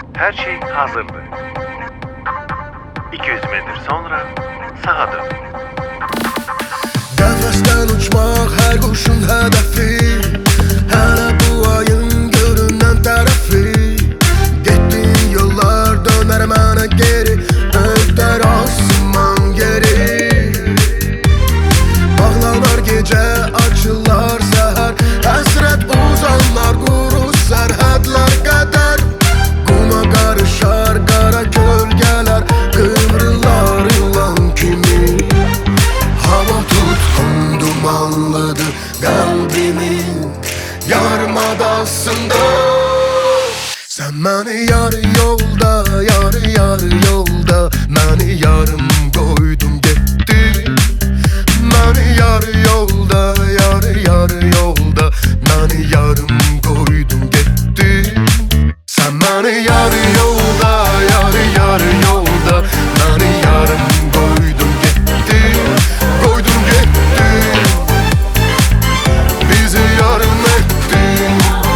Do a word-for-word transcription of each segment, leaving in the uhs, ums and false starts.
Her şey hazırdı. iki yüz metre sonra sağa dön. Qəfəsdən uçmaq hər quşun hədəfi, hələ bu ayın görünən tərəfi. Getdiyin yollar dönər mənə geri, ötər asman geri. Bağlanar gecə, açılar səhər, həsrət uzanlar quru sərhədlər qədər. Quma qarışar qara kölgələr, qıvrılar ilan kimi. Hava tutqun dumanlıdır qəlbimin yarımadasında. Sən məni yarı yolda, yarı yarı yolda, məni yarım qoydun getdin. Məni yarı yolda, yarı yarı yolda, məni yarım qoydun getdin. Sən məni yarı yolda, yarı yarı yolda, məni yarım qoydun getdin. Qoydun getdin, bizi yarım etdin.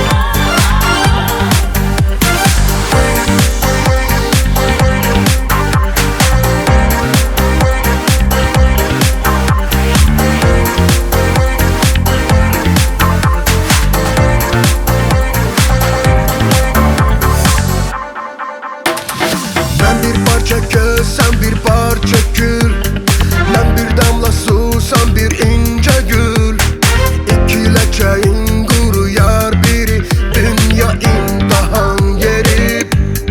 Mən bir parça köz, sən bir parça gül. Mən bir damla su, sən bir incə gül. İki ləkəyin quruyar biri, dünya imtahan yeri.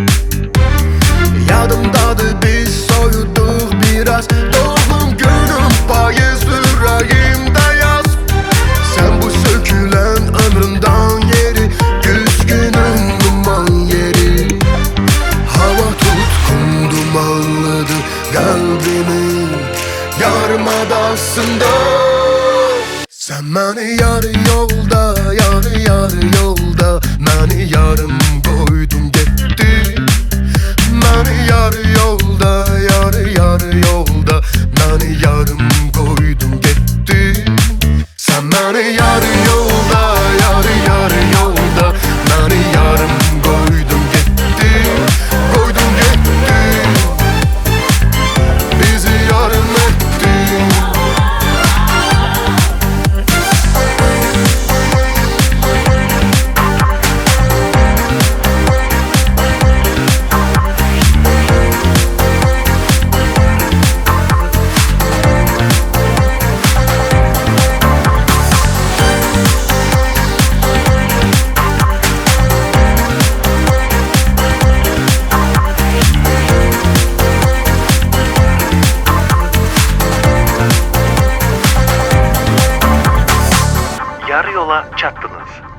Yadımdadır biz soyuduq biraz, doğum günüm payız ürəyimdə yaz. Sən bu sökülən ömrümdən yeri, güzgünüm duman yeri. Hava tutqun dumanlıdır qəlbimin yarımadasında. Sən məni yarı yolda, yarı yarı yolda, məni yarım qoydun getdin. Məni yarı yolda, yarı yarı yolda, məni yarım qoydun getdin. Sən məni yarı yolda, yarı yarı yolda, məni yarım qoydun getdin. Qoydun getdin, bizi yarım etdin. Yarı yola çattınız.